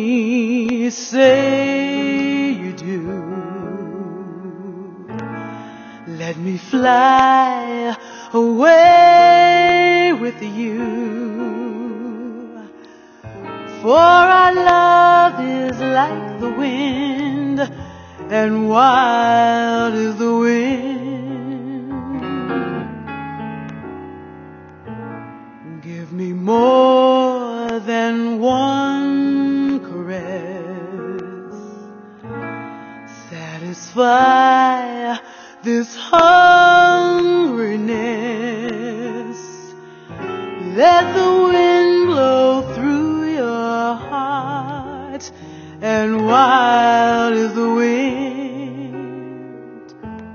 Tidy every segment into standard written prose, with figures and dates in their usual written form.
me say you do. Let me fly away with you, for our love is like the wind, and wild is the wind. Give me more than one caress, satisfy this hungriness. Let the wind blow through your heart, and wild is the wind.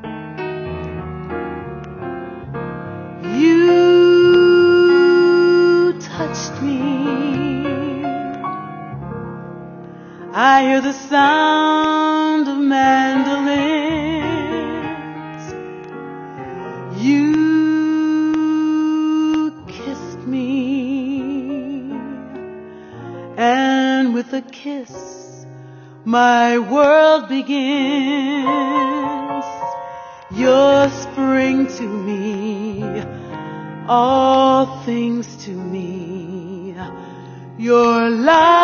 You touched me. I hear the sound of mandolins. You kissed me, and with a kiss my world begins. You're spring to me, all things to me. Your life